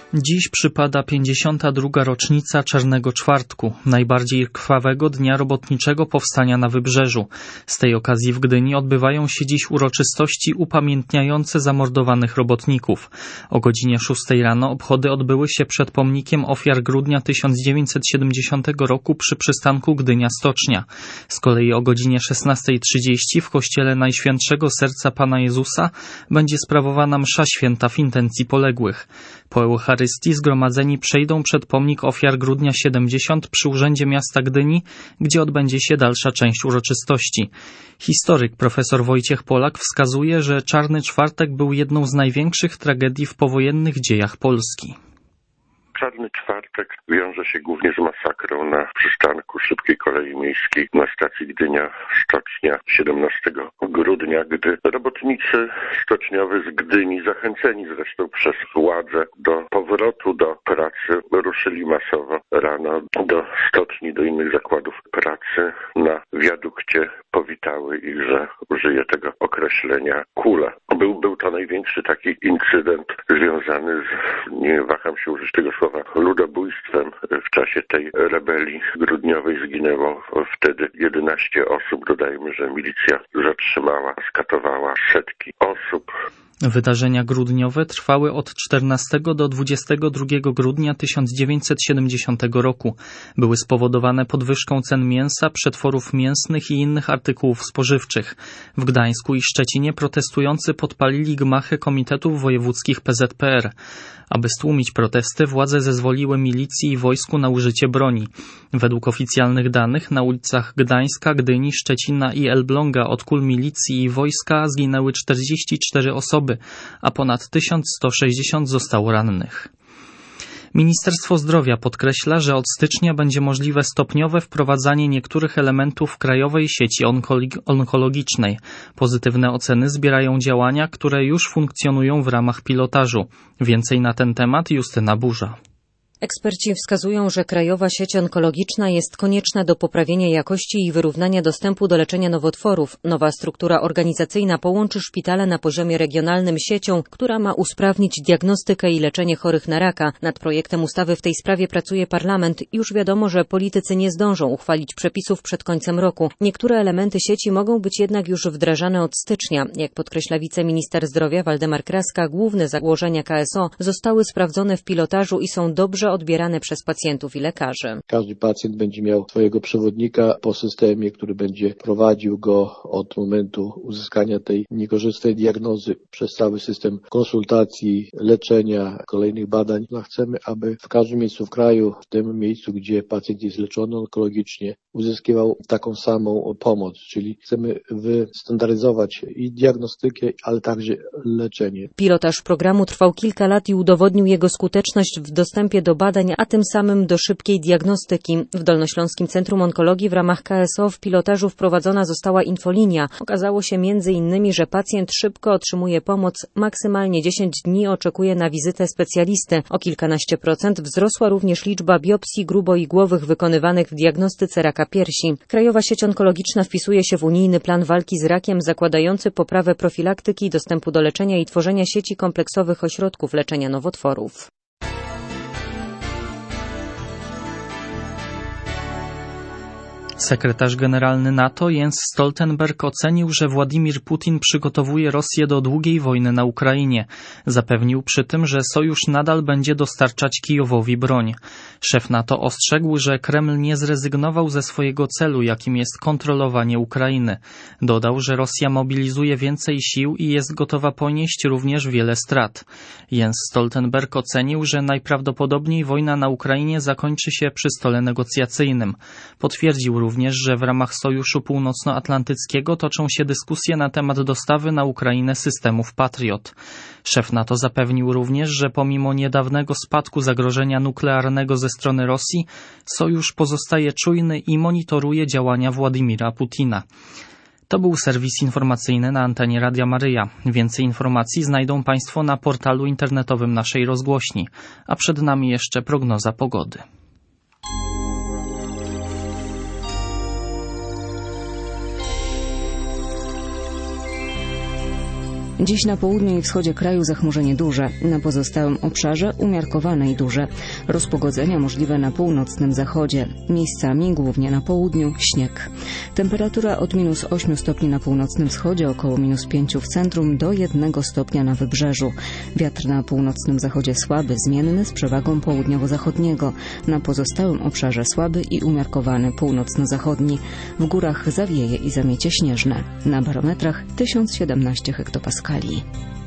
Dziś przypada 52. rocznica Czarnego Czwartku, najbardziej krwawego dnia robotniczego powstania na Wybrzeżu. Z tej okazji w Gdyni odbywają się dziś uroczystości upamiętniające zamordowanych robotników. O godzinie 6 rano obchody odbyły się przed pomnikiem ofiar grudnia 1970 roku przy przystanku Gdynia-Stocznia. Z kolei o godzinie 16:30 w kościele Najświętszego Serca Pana Jezusa będzie sprawowana msza święta w intencji poległych. Po Eucharystii zgromadzeni przejdą przed pomnik ofiar grudnia 70 przy Urzędzie Miasta Gdyni, gdzie odbędzie się dalsza część uroczystości. Historyk profesor Wojciech Polak wskazuje, że Czarny Czwartek był jedną z największych tragedii w powojennych dziejach Polski. Czarny Czwartek wiąże się głównie z masakrą na przystanku szybkiej kolei miejskiej na stacji Gdynia-Stocznia 17 grudnia, gdy robotnicy stoczniowi z Gdyni, zachęceni zresztą przez władze do powrotu do pracy, ruszyli masowo rano do stoczni, do innych zakładów pracy. Na wiadukcie powitały ich, że użyję tego określenia, kule. Był to największy taki incydent związany z, nie waham się użyć tego słowa, ludobójstwem. W czasie tej rebelii grudniowej zginęło wtedy 11 osób. Dodajmy, że milicja zatrzymała, skatowała setki osób. Wydarzenia grudniowe trwały od 14 do 22 grudnia 1970 roku. Były spowodowane podwyżką cen mięsa, przetworów mięsnych i innych artykułów spożywczych. W Gdańsku i Szczecinie protestujący podpalili gmachy komitetów wojewódzkich PZPR. Aby stłumić protesty, władze zezwoliły milicji i wojsku na użycie broni. Według oficjalnych danych na ulicach Gdańska, Gdyni, Szczecina i Elbląga od kul milicji i wojska zginęły 44 osoby, a ponad 1160 zostało rannych. Ministerstwo Zdrowia podkreśla, że od stycznia będzie możliwe stopniowe wprowadzanie niektórych elementów krajowej sieci onkologicznej. Pozytywne oceny zbierają działania, które już funkcjonują w ramach pilotażu. Więcej na ten temat Justyna Burza. Eksperci wskazują, że krajowa sieć onkologiczna jest konieczna do poprawienia jakości i wyrównania dostępu do leczenia nowotworów. Nowa struktura organizacyjna połączy szpitale na poziomie regionalnym siecią, która ma usprawnić diagnostykę i leczenie chorych na raka. Nad projektem ustawy w tej sprawie pracuje parlament. Już wiadomo, że politycy nie zdążą uchwalić przepisów przed końcem roku. Niektóre elementy sieci mogą być jednak już wdrażane od stycznia. Jak podkreśla wiceminister zdrowia Waldemar Kraska, główne założenia KSO zostały sprawdzone w pilotażu i są dobrze odbierane przez pacjentów i lekarzy. Każdy pacjent będzie miał swojego przewodnika po systemie, który będzie prowadził go od momentu uzyskania tej niekorzystnej diagnozy przez cały system konsultacji, leczenia, kolejnych badań. Chcemy, aby w każdym miejscu w kraju, w tym miejscu, gdzie pacjent jest leczony onkologicznie, uzyskiwał taką samą pomoc, czyli chcemy wystandaryzować i diagnostykę, ale także leczenie. Pilotaż programu trwał kilka lat i udowodnił jego skuteczność w dostępie do badań, a tym samym do szybkiej diagnostyki. W Dolnośląskim Centrum Onkologii w ramach KSO w pilotażu wprowadzona została infolinia. Okazało się m.in., że pacjent szybko otrzymuje pomoc, maksymalnie 10 dni oczekuje na wizytę specjalisty. O kilkanaście procent wzrosła również liczba biopsji gruboigłowych wykonywanych w diagnostyce raka piersi. Krajowa sieć onkologiczna wpisuje się w unijny plan walki z rakiem zakładający poprawę profilaktyki, dostępu do leczenia i tworzenia sieci kompleksowych ośrodków leczenia nowotworów. Sekretarz generalny NATO Jens Stoltenberg ocenił, że Władimir Putin przygotowuje Rosję do długiej wojny na Ukrainie. Zapewnił przy tym, że sojusz nadal będzie dostarczać Kijowowi broń. Szef NATO ostrzegł, że Kreml nie zrezygnował ze swojego celu, jakim jest kontrolowanie Ukrainy. Dodał, że Rosja mobilizuje więcej sił i jest gotowa ponieść również wiele strat. Jens Stoltenberg ocenił, że najprawdopodobniej wojna na Ukrainie zakończy się przy stole negocjacyjnym. Potwierdził również, że w ramach Sojuszu Północnoatlantyckiego toczą się dyskusje na temat dostawy na Ukrainę systemów Patriot. Szef NATO zapewnił również, że pomimo niedawnego spadku zagrożenia nuklearnego ze strony Rosji, sojusz pozostaje czujny i monitoruje działania Władimira Putina. To był serwis informacyjny na antenie Radia Maryja. Więcej informacji znajdą Państwo na portalu internetowym naszej rozgłośni, a przed nami jeszcze prognoza pogody. Dziś na południu i wschodzie kraju zachmurzenie duże, na pozostałym obszarze umiarkowane i duże. Rozpogodzenia możliwe na północnym zachodzie. Miejscami, głównie na południu, śnieg. Temperatura od -8 stopni na północnym wschodzie, około -5 w centrum, do 1 stopnia na wybrzeżu. Wiatr na północnym zachodzie słaby, zmienny z przewagą południowo-zachodniego. Na pozostałym obszarze słaby i umiarkowany północno-zachodni. W górach zawieje i zamiecie śnieżne. Na barometrach 1017 hektopaskali.